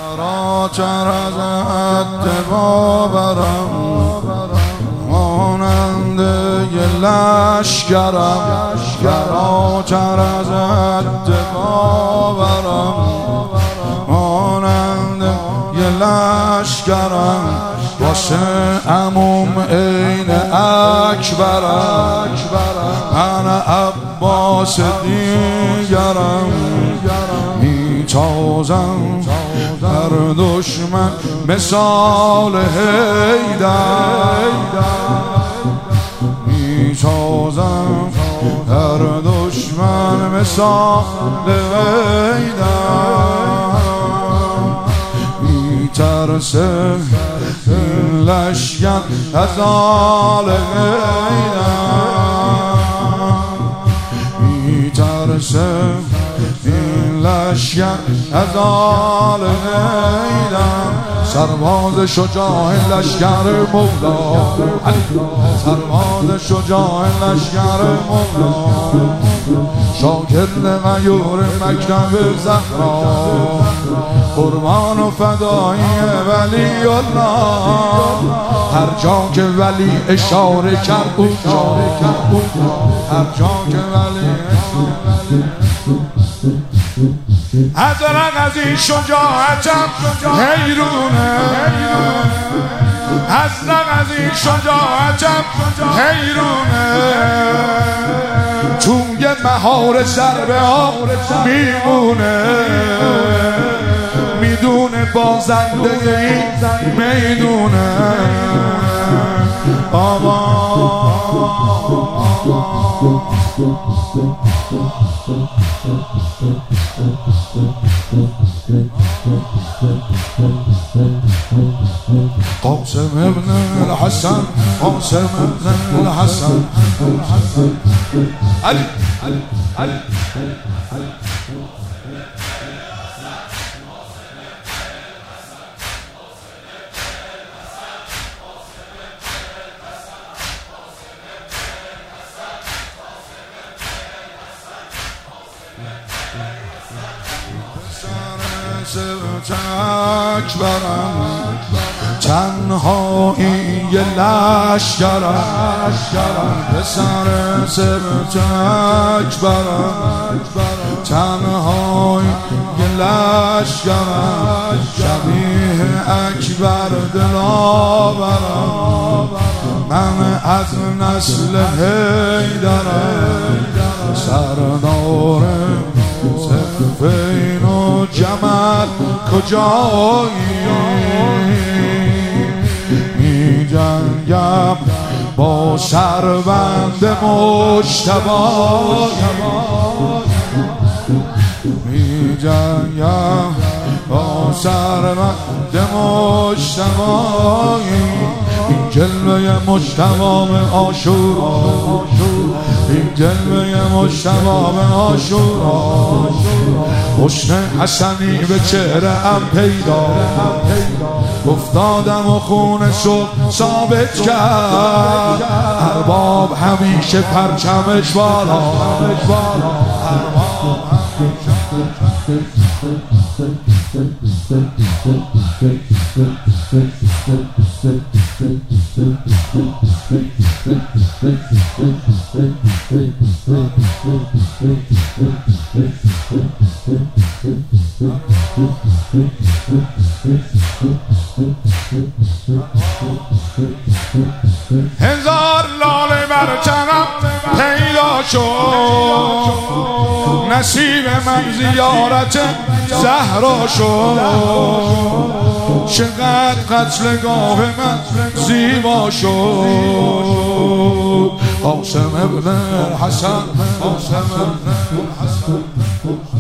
چرا از اتباع برم ماننده لشکرم چرا از اتباع برم ماننده لشکرم واسه عموم عین اکبرم من عباس دیگرم میتازم در دشمن مثال حیدر میتازم در دشمن مثال حیدر میترسه این لشکر از آل حیدر میترسه این لشکر از آل حیدر سرباز شجاع لشکر مولا سرباز شجاع لشکر مولا شاگرد غیور مکتب زهرا قربان و فدایی ولی الله هر جا که ولی اشاره کرد اونجا هر جا که ولی ازرق از این شجاعتم حیرونه ازرق از این شجاعتم حیرونه توی مهار ضربه ها میمونه میدونه بازنده این میدونه آقا قاسم ابن الحسن قاسم ابن الحسن علي اکبرم تنهایی لشکرم پسر سبت اکبرم تنهایی لشکرم شبیه اکبر دلاورم من از نسل حیدرم سردار صفین و جمل کجایی می جنگم با سربند مجتبی می جنگم با سربند مجتبی این جلوه مجتبی عاشورا این جلوه مجتبی عاشورا حسن حسنی به چهره ام پیدا افتادم و خون صبح ثابت کرد ارباب همیشه پرچمش بالا هزار لاله بر تنم پیدا شد نصیب من زیارت زهرا شد چقدر قتلگاه من زیبا شد قاسم ابن الحسن قاسم ابن الحسن